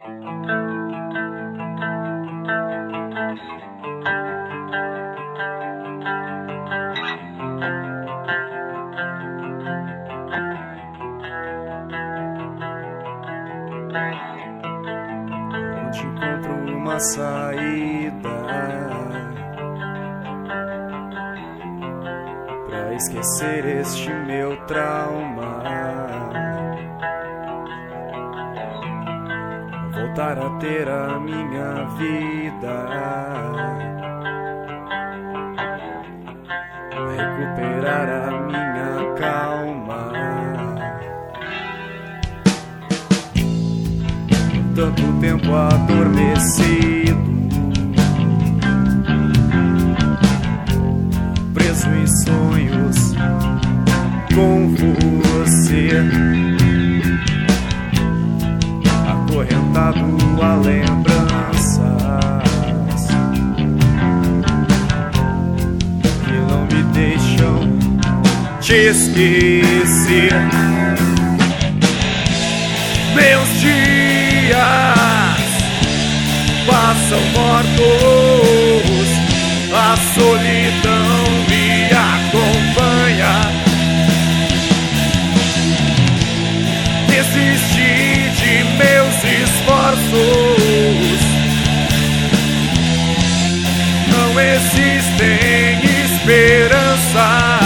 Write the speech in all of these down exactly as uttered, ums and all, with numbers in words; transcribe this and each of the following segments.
Onde encontro uma saída pra esquecer este meu trauma, voltar a ter a minha vida, recuperar a minha calma. Tanto tempo adormecido, preso em sonhos com você, acorrentado a lembranças que não me deixam te esquecer. Meus dias passam mortos, a solidão me acompanha. Desisti de meus esforços, não existem esperanças.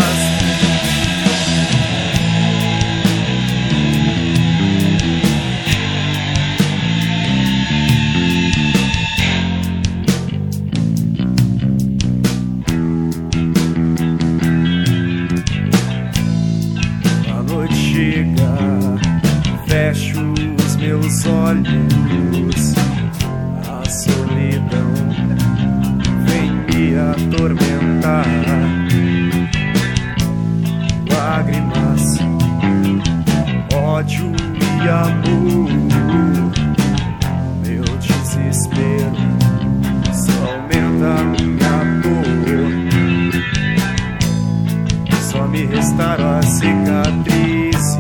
Fecho os meus olhos, a solidão vem me atormentar. Lágrimas, ódio e amor, meu desespero só aumenta a minha dor. Só me restaram as cicatrizes,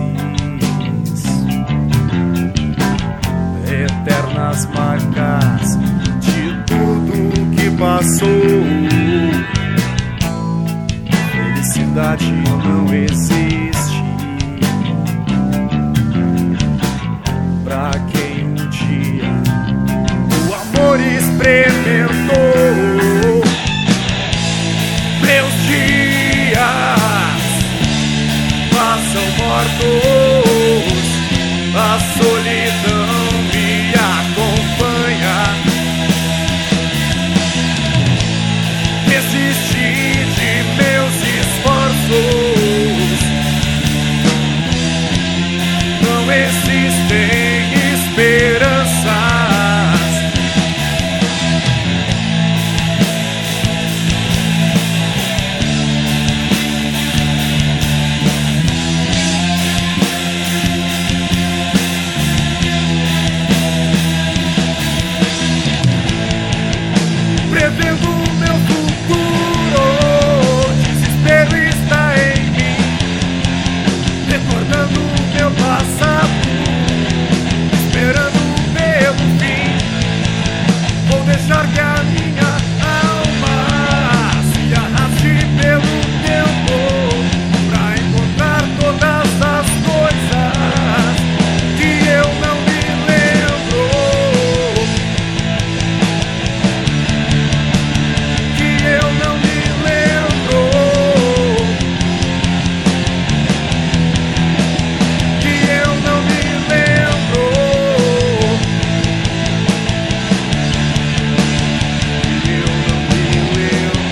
eternas marcas de tudo que passou. Felicidade não existe pra quem um dia o amor experimentou. Meus dias passam mortos, a solidão acompanha. Desisti de meus esforços, não existem esperanças. Prevendo o meu futuro, desespero está em mim, recordando o meu passado, esperando pelo fim. Vou deixar que a minha alma se arraste pelo tempo pra encontrar todas as coisas que eu não me lembro. Eu não me lembro, que eu não me lembro, que eu não me lembro.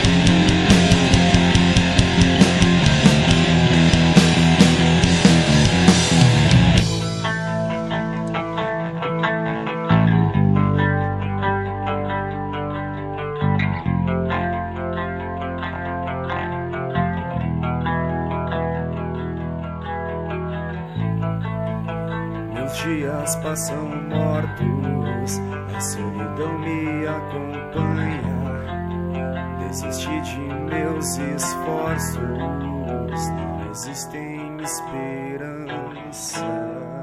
Meus dias passam mortos, a solidão me acompanha. Desisti de meus esforços, não existem esperanças.